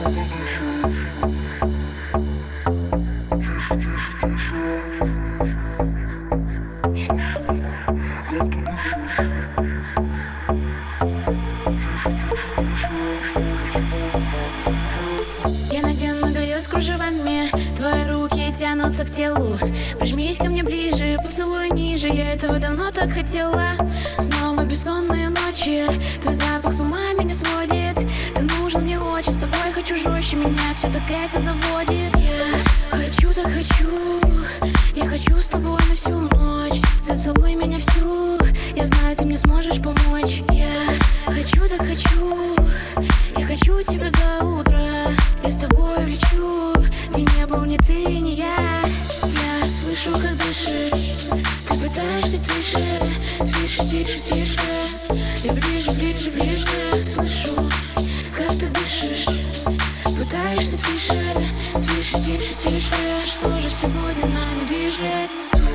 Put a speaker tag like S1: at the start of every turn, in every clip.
S1: Я надену белье с кружевами, твои руки тянутся к телу. Прижмись ко мне ближе, поцелуй ниже, я этого давно так хотела. Снова бессонные ночи, твой запах с ума меня сводит. Ты нужен мне очень, с тобой хочу жестче, меня все так это заводит. Я хочу, так хочу, я хочу с тобой на всю ночь. Зацелуй меня всю, я знаю, ты мне сможешь помочь. Я хочу, так хочу, я хочу тебя до утра. Я с тобой лечу, где не был ни ты, ни я. Я слышу, как дышишь, ты пытаешься тише, тише, тише, тише. Я ближе, ближе, ближе, слышу, как ты дышишь, пытаешься тише, тише, тише, тише. Что же сегодня нами движет?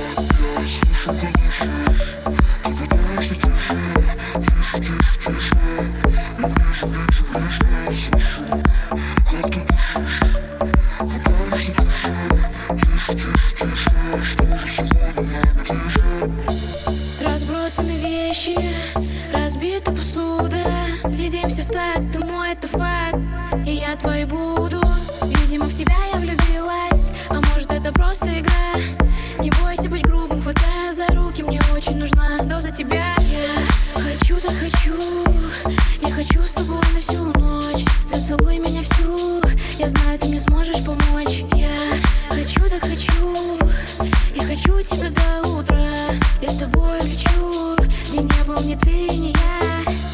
S1: Разбросаны вещи, разбита посуда. Двигаемся в такт, ты мой, это факт, и я твой буду. Видимо, в тебя я влюбилась, а может, это просто игра. Не бойся быть грубым, хватай за руки, мне очень нужна доза тебя. Я хочу, так хочу, я хочу с тобой на всю ночь. Зацелуй меня всю, я знаю, ты мне сможешь помочь. Я хочу, так хочу, я хочу тебя до утра. Я с тобой лечу, где не был ни ты, ни я.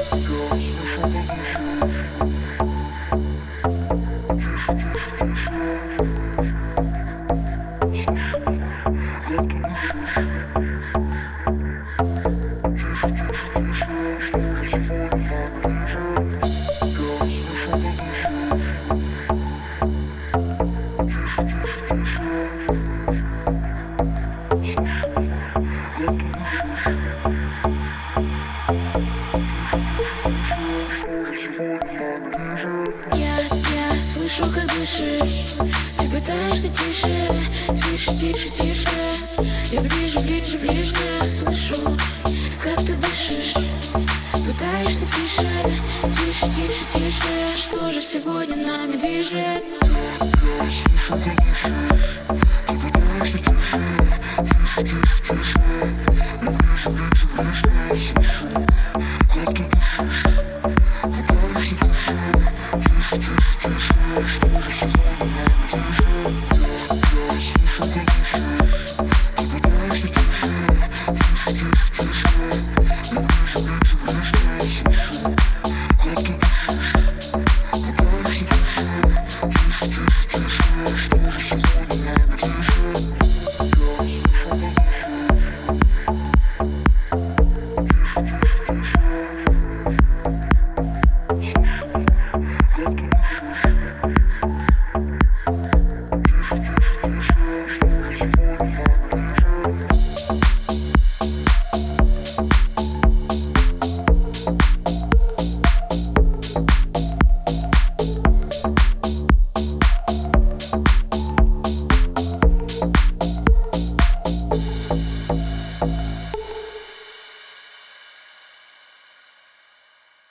S1: Я слышу, как дышишь, ты пытаешься тише, тише, тише, тише. Я ближе, ближе, ближе, слышу, как ты дышишь, пытаешься тише, тише, тише, тише. Что же сегодня нами движет?
S2: Thank you.